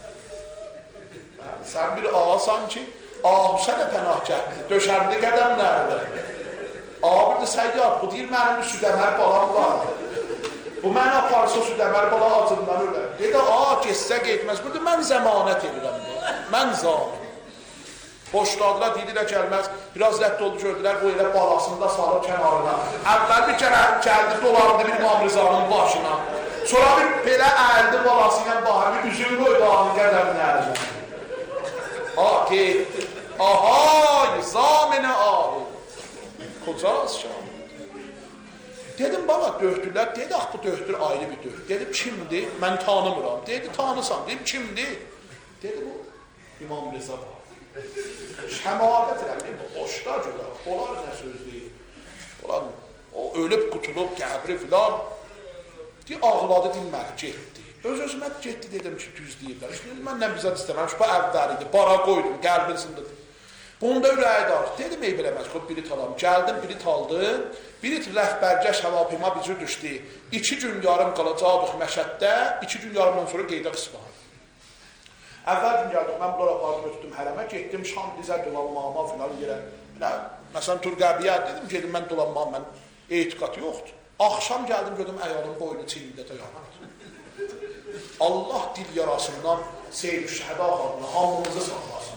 Sən bir ağasan ki, ağam sənə pənah gəldi, döşəndi qədəmlərdə. Ağa bir də səyyad, bu deyir, mənim bir südəmər balam var. Bu mənə aparsa südəmər bala acından ölər. Dedi, ağa geçsə getməz. Burada mən zəmanət edirəm. Mən zamin. Boşladılar, dedilər gəlməz. Biraz rədd oldu, gördülər, bu elə balasında salıb kənarına. Əvvəl bir gəldi, dolandı bir İmam Rızanın başına. Sonra bir belə əldi balası ilə bahar, bir üzüm qoydu ağını qədəmin əlinə. Ağa getdi. Ahay zamin ahu. Kocası Şamil. Dedim bana döhtürlər, dedi ax bu döhtür ayrı bir döhtür. Dedim kimdir? Mən tanımıram. Dedi tanısan. Dedim kimdir? Dedi bu İmam Reza var. Şəmadət elədim, boşda görə. Onlar nə söz deyil. Onlar o ölüb qutulub qəbri filan. Ağladı, dinmədi, getdi. Öz-özümə getdi dedim ki, düz deyirlər. Məndən bizət istəməmiş, bu əvvəlidir, bara qoydum, qəlbin sındıdır. Bunda ürəyi dar. Dedim, ey biləməz, birit alam. Gəldim, birit aldım. Birit rəhbərgəş həvapıma bizə düşdü. 2 gün yarım qalacaqdıq Məşəddə, 2 gün yarımdan sonra qeydə qısmam. Əvvəl gün gəldik, mən bunlar apardım, ötdüm hərəmə, getdim Şam dizə dolanmağıma filan yerə. Məsələn, Turqəbiyə dedim, gedim mən dolanmağım, mən etiqat yoxdur. Axşam gəldim, gördüm əyalın boynu çiynində dayanırdı. Allah dil yarasından Seyyid-i Şəhədə xanına hamımızı sağlasın.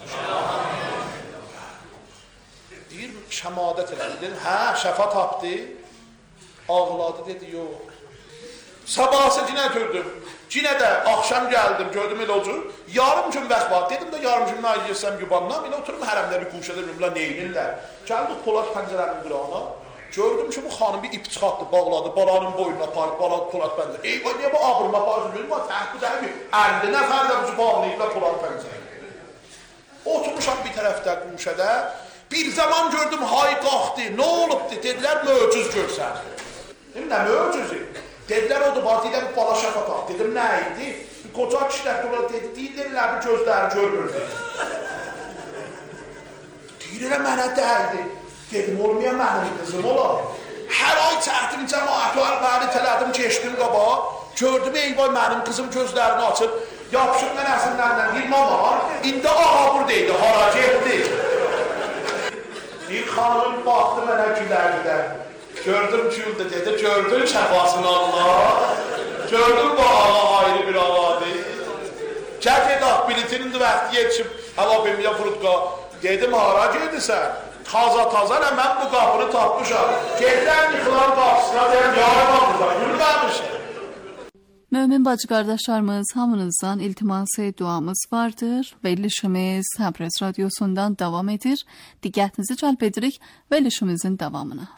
Deyir, şəmadət elədi. Dedim, hə, şəfa tapdı. Ağladı, dedi, yox. Sabahsı cinə tördüm. Cinə də axşam gəldim, gördüm elə otur. Yarım gün vaxt var. Dedim də yarım gün nə yersəm yubandan, elə oturum hərəmdə bir quşada bilmirlər, neynirlər. Gəldik Polad pəncərənin qırağına. Gördüm ki, bu xanım bir ip çıxartdı, bağladı, balanın boynuna apardı, balanın Polad pəncərə. Ey, niyə bu ağırma apardı? Dedim, təhqid əmi, 50 nəfər də buzu bağlayıblar Polad pəncərə. Oturmuşam bir tərəfdə quşada. Bir zaman gördüm, hay qalxdı, nə olubdu? Dedilər, möcüz görsən. Dedim, nə möcüzü? Dedilər, odur, deyilər, bir bala şəfa tap. Dedim, nə idi? Bir qoca kişilər dolar dedi, deyirlər, bir gözləri görmürdü. Deyirlər, mənə dəydi. Dedim, olmaya mənim qızım olar. Hər ay çəkdim cəmaatı, əlbəli tələdim, keçdim qaba. Gördüm, eyvay, mənim qızım gözlərini açıb, yapışıb mən əsinlərlə, bir mama, indi aha buradaydı, hara getdi. Bir xanım baxdı mənə gülərdə. Gördüm güldü dedi, gördün şəfasını Allah. Gördüm bu ağa ayrı bir ağadır. Gəl dedi, bilitinin də vaxtı yetişib, həva bilməyə fırutqa. Dedim, hara gedirsən? Taza-taza nə, mən bu qapını tapmışam. Gedirəm, yıxılan qapısına deyəm, yarımamışam, yürüməmişim. Mömin bacı qardaşlarımız, hamınızdan iltiması duamız vardır. Verilişimiz Təbriz Radyosu'ndan devam edir. Diqqətinizi cəlb edirik verilişimizin davamına.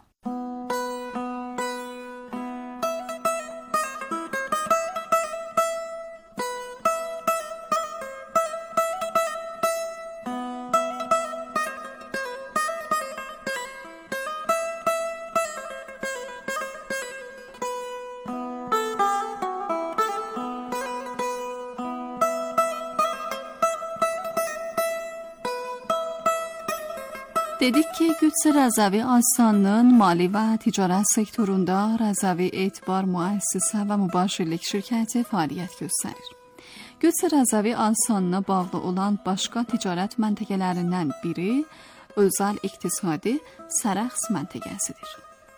Dedik ki, Qüds Rəzəvi Asanın mali və ticarət sektorunda Rəzəvi Etibar Müəssisə və Mübaşirlik şirkəti fəaliyyət göstərir. Qüds Rəzəvi Asanına bağlı olan başqa ticarət məntəqələrindən biri özəl iqtisadi Sərəxs məntəqəsidir.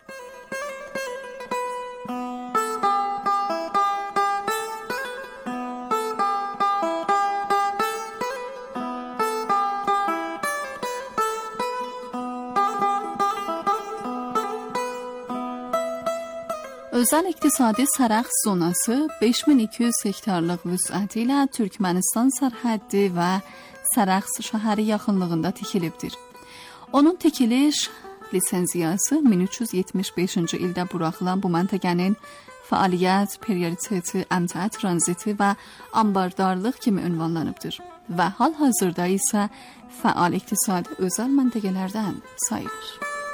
Özəl iqtisadi Sərəxs zonası 5200 hektarlıq vüsəti ilə Türkmənistan sərhəddi və Sərəxs şəhəri yaxınlığında tikilibdir. Onun tikiliş lisenziyası 1375-ci ildə buraxılan bu məntəqənin fəaliyyət prioriteti, əmtəə tranziti və ambardarlıq kimi ünvanlanıbdır və hal-hazırda isə fəal iqtisadi özəl məntəqələrdən sayılır.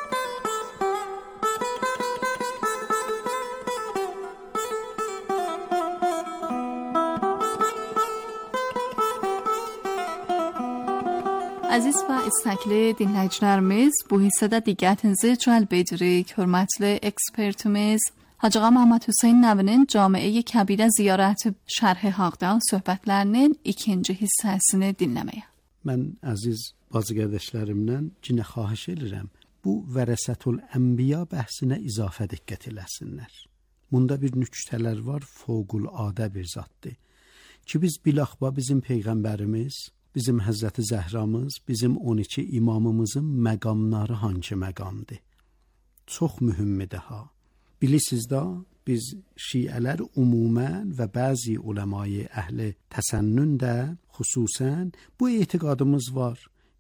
Əziz və istəkli dinləyicilərimiz, bu hissədə diqqətinizi cəlb edirik. Hörmətli ekspertimiz Hacı Ağa Məhəmməd Hüseyn Nəvinin Camiə Kəbirə ziyarəti şərhi haqda söhbətlərinin ikinci hissəsini dinləməyə. Mən əziz bazı qardaşlarımdan cinə xahiş edirəm, bu Vərəsətül Ənbiya bəhsinə izafə diqqət eləsinlər. Bunda bir nüktələr var, fövqüladə bir zaddır. Ki biz bilaxba bizim Peyğəmbərimiz, bizim Həzrəti Zəhramız, bizim 12 imamımızın məqamları hangi məqamdır? Çox mühümmidir ha. Bilirsiniz da, biz şiələr umumən və bəzi uləmayı əhli təsənnün də xüsusən bu etiqadımız var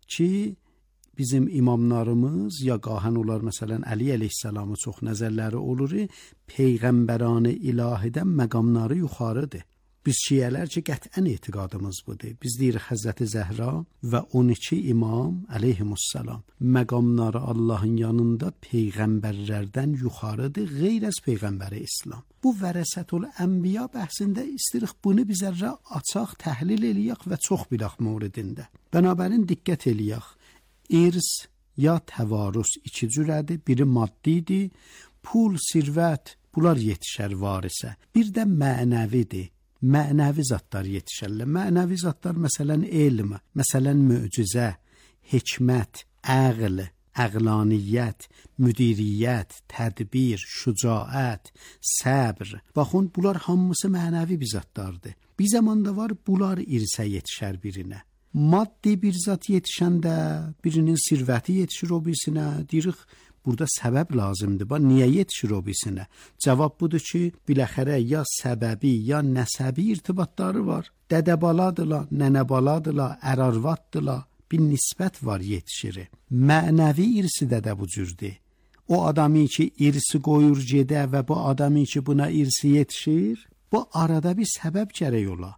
ki bizim imamlarımız ya qahən olar məsələn Əli əleyhissalamı çox nəzərləri olur, peyğəmbərani ilahidən məqamları yuxarıdır. Biz şiələr ki qətən etiqadımız budur. Biz deyirik Həzrəti Zəhra və 12 imam əleyhimussalam məqamları Allahın yanında peyğəmbərlərdən yuxarıdır, qeyr az peyğəmbəri İslam. Bu vərəsətül ənbiya bəhsində istirik bunu bizə açaq, təhlil eləyək və çox bilək mövridində. Bənabərin diqqət eləyək. İrs ya təvarüs iki cürədir, biri maddidir, pul, sirvət, bunlar yetişər varisə. Bir də mənəvidir. Mənəvi zatlar yetişərlər. Mənəvi zatlar məsələn elm, məsələn möcüzə, hikmət, əql, əqlaniyyət, müdiriyyət, tədbir, şücaət, səbr. Baxın, bunlar hamısı mənəvi bir zatlardır. Bir zamanda var, bunlar irsə yetişər birinə. Maddi bir zat yetişəndə birinin sirvəti yetişir o birisinə, deyirik, burada səbəb lazımdır. Niyə yetişir o birisinə? Cavab budur ki, biləxərə ya səbəbi, ya nəsəbi irtibatları var. Dədəbaladırlar, nənəbaladırlar, ərarvatdırlar. Bir nisbət var yetişir. Mənəvi irsi də bu cürdür. O adamı ki irsi qoyur gedə və bu adamı ki buna irsi yetişir, bu arada bir səbəb gərək ola.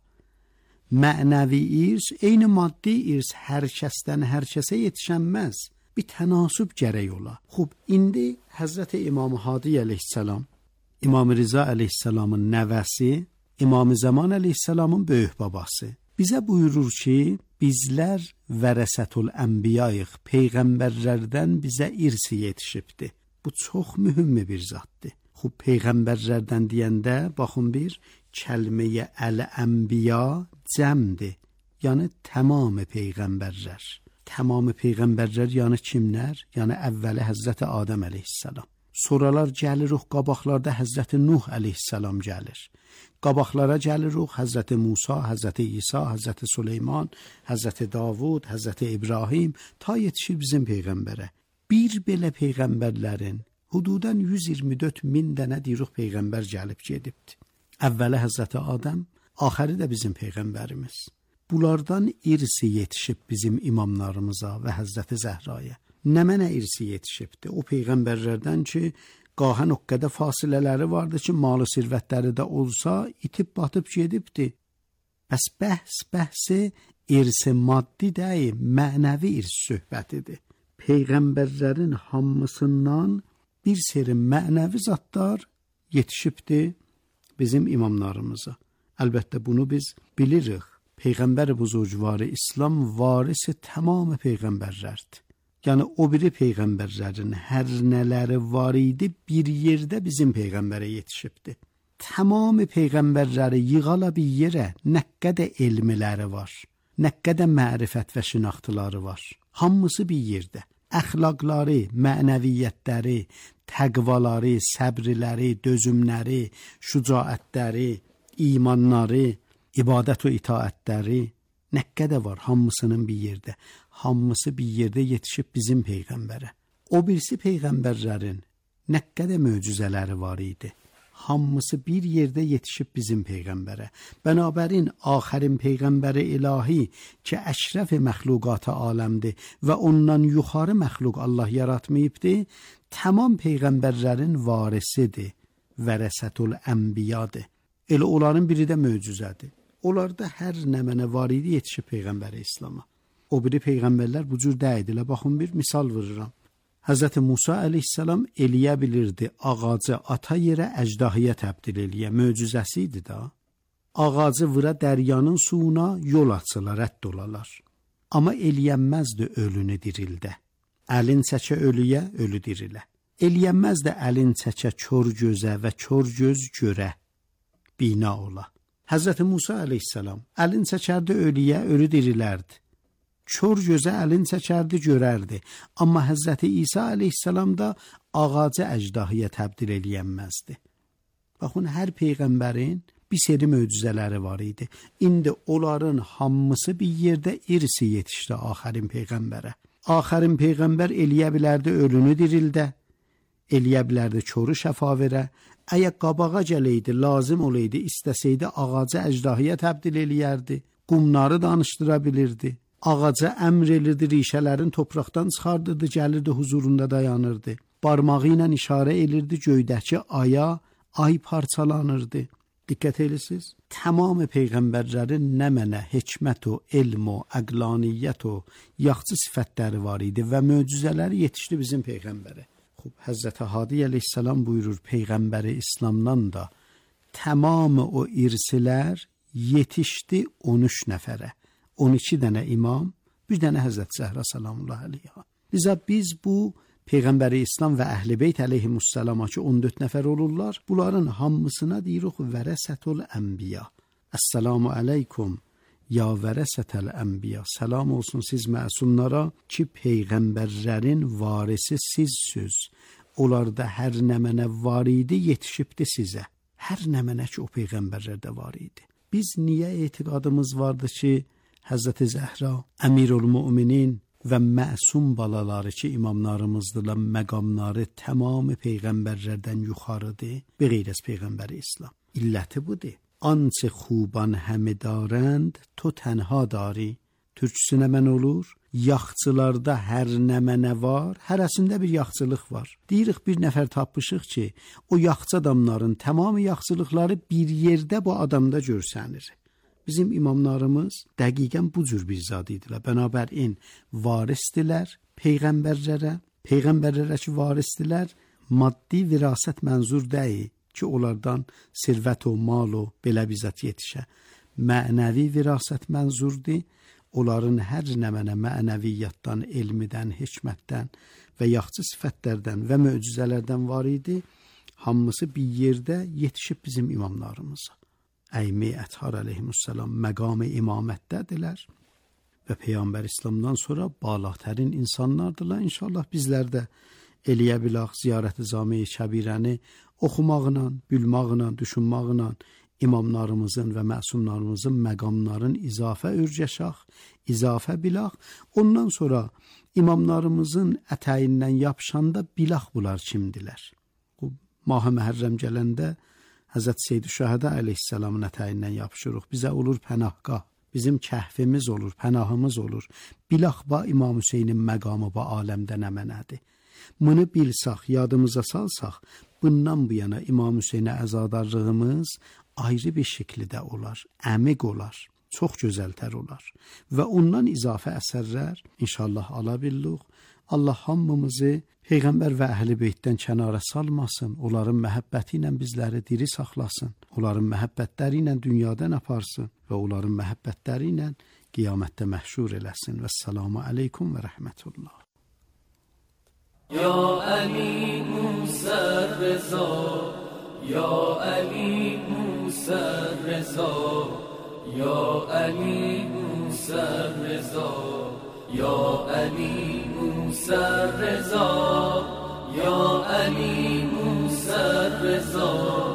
Mənəvi irs, eyni maddi irs hər kəsdən hər kəsə yetişənməz. Bir tənasüb gərək ola. Xub, indi Həzrəti İmam Hadi əleyhissalam, İmam Rıza əleyhissalamın nəvəsi, İmam Zaman əleyhissalamın böyük babası bizə buyurur ki, bizlər vərəsətül ənbiyayıq, peyğəmbərlərdən bizə irsi yetişibdir. Bu çox mühüm bir zatdır. Xub, peyğəmbərlərdən deyəndə, baxın bir, kəlməyə əl-ənbiya cəmdir. Yəni, tamam peyğəmbərlər. Tamam peyğəmbərlər yəni kimlər? Yəni əvvəli Həzrəti Adəm əleyhissalam. Sonralar gəlirik qabaqlarda Həzrəti Nuh əleyhissalam gəlir. Qabaqlara gəlirik Həzrəti Musa, Həzrəti İsa, Həzrəti Süleyman, Həzrəti Davud, Həzrəti İbrahim ta yetişir bizim peyğəmbərə. Bir belə peyğəmbərlərin hududan 124 min dənə deyirik peyğəmbər gəlib gedibdir. Əvvəli Həzrəti Adəm, axəri də bizim peyğəmbərimiz. Bunlardan irsi yetişib bizim imamlarımıza və Həzrəti Zəhraya. Nə mənə irsi yetişibdir? O peyğəmbərlərdən ki, qahən o qədər fasilələri vardı ki, malı sirvətləri də olsa, itib batıb gedibdir. Bəs bəhsi irsi maddi deyil, mənəvi irs söhbətidir. Peyğəmbərlərin hamısından bir seri mənəvi zatlar yetişibdir bizim imamlarımıza. Əlbəttə bunu biz bilirik. Peyğəmbər buzurgvarı İslam varisi tamam peyğəmbərlərdir. Yəni o biri peyğəmbərlərin hər nələri var idi bir yerdə bizim peyğəmbərə yetişibdir. Tamam peyğəmbərləri yığala bir yerə nə qədər elmləri var, nə qədər mərifət və şinaxtıları var. Hamısı bir yerdə. Əxlaqları, mənəviyyətləri, təqvaları, səbriləri, dözümləri, şücaətləri, imanları, ibadət və itaətləri nə qədər var hamısının bir yerdə. Hamısı bir yerdə yetişib bizim peyğəmbərə. O birisi peyğəmbərlərin nə qədər möcüzələri var idi. Hamısı bir yerdə yetişib bizim peyğəmbərə. Bənabərin axərin peyğəmbəri ilahi ki əşrəf-i məxluqat-ı aləmdir və ondan yuxarı məxluq Allah yaratmayıbdır, tamam peyğəmbərlərin varisidir, vərəsətül ənbiyadır. Elə onların biri də möcüzədir. Onlarda hər nə mənə var idi yetişib peyğəmbəri İslama. O biri peyğəmbərlər bu cür deyidilər. Baxın bir misal vururam. Həzrəti Musa əleyhissalam eləyə bilirdi ağacı ata yerə əcdahiyə təbdil eləyə. Möcüzəsi idi da. Ağacı vura dəryanın suyuna yol açılar, rədd olalar. Amma eləyənməzdi ölünü dirildə. Əlin çəkə ölüyə, ölü dirilə. Eləyənməzdi əlin çəkə kör gözə və kör göz görə, bina ola. Həzrəti Musa əleyhissalam əlin çəkərdi ölüyə, ölü dirilərdi. Kör gözə əlin çəkərdi, görərdi. Amma Həzrəti İsa əleyhissalam da ağacı əcdahiyə təbdil eləyənməzdi. Baxın, hər peyğəmbərin bir seri möcüzələri var idi. İndi onların hamısı bir yerdə irsi yetişdi axərin peyğəmbərə. Axərin peyğəmbər eləyə bilərdi ölünü dirildə, eləyə bilərdi körü şəfa verə. Əgər qabağa gələydi, lazım olaydı, istəsəydi ağacı əcdahiyə təbdil eləyərdi, qumları danışdıra bilirdi. Ağaca əmr elirdi, rişələrin topraqdan çıxardırdı, gəlirdi huzurunda dayanırdı. Barmağı ilə işarə elirdi, göydəki aya, ay parçalanırdı. Diqqət edirsiniz? Tamam peyğəmbərlərin nə mənə hikmət o, elm o, əqlaniyyət o, yaxçı sifətləri var idi və möcüzələri yetişdi bizim peyğəmbərə. Həzrət Hadi əleyhissalam buyurur, peyğəmbəri İslamdan da tamamı o irsilər yetişdi 13 nəfərə. 12 dənə imam, bir dənə Həzrət Zəhra salamullah əleyha. Liza biz bu Peyğəmbəri İslam və Əhl-i Beyt əleyhimussalama ki 14 nəfər olurlar, bunların hamısına deyirik vərəsətul ənbiya. Əssalamu aleykum ya vərəsətəl ənbiya. Salam olsun siz məsumlara ki peyğəmbərlərin varisi sizsiniz. Onlarda hər nə mənə var idi yetişibdi sizə. Hər nə mənə ki o peyğəmbərlərdə var idi. Biz niyə etiqadımız vardı ki Həzrət Zəhra Əmirül-Müminin və məsum balaları ki imamlarımızdırlar, məqamları tamamı peyğəmbərlərdən yuxarıdır, beyğir az peyğəmbəri İslam. İlləti budur. Ançı xuban həmi darənd, to tənha dari. Türkçüsünə mən olur, yaxçılarda hər nə mənə var, hərəsində bir yaxçılıq var. Deyirik bir nəfər tapmışıq ki, o yaxçı adamların tamamı yaxçılıqları bir yerdə bu adamda görsənir. Bizim imamlarımız dəqiqən bu cür bir zad idilər. Bənabərin varisdilər peyğəmbərlərə, peyğəmbərlərə ki varisdilər, maddi virasət mənzur deyil ki onlardan sirvət o, mal o, belə bizət yetişə. Mənəvi virasət mənzurdur. Onların hər nə mənə mənəviyyatdan, elmidən, hikmətdən və yaxçı sifətlərdən və möcüzələrdən var idi. Hamısı bir yerdə yetişib bizim imamlarımıza. Əymi Ətər əleyhimussalam məqam-ı imamətdədirlər və Peyğəmbər İslamdan sonra balatərin insanlardırlar. İnşallah bizlər də eləyə bilək ziyarət-i Cami-i Kəbirəni oxumaqla, bilmaqla, düşünmaqla imamlarımızın və məsumlarımızın məqamların izafə örgəşək, izafə bilək. Ondan sonra imamlarımızın ətəyindən yapışanda bilək bunlar kimdilər. Mah-ı Məhərrəm gələndə Həzrət Seyyid-i Şəhədə əleyhissalamın ətəyindən yapışırıq. Bizə olur pənahgah, bizim kəhfimiz olur, pənahımız olur. Bilək ba İmam Hüseynin məqamı ba aləmdə nə mənədir. Bunu bilsək, yadımıza salsaq, bundan bu yana İmam Hüseynə əzadarlığımız ayrı bir şəkildə olar, əmiq olar, çox gözəltər olar. Və ondan izafə əsərlər inşallah ala billuq. Allah hamımızı Peyğəmbər və Əhl-i Beytdən kənara salmasın, onların məhəbbəti ilə bizləri diri saxlasın, onların məhəbbətləri ilə dünyadan aparsın və onların məhəbbətləri ilə qiyamətdə məhşur eləsin. Vəssalamu aleykum və rəhmətullah. Ya Ali Musa Reza, Ya Ali Musa Reza, Ya Ali Musa Reza, Ya Ali Musa Reza, Ya Ali Musa Reza.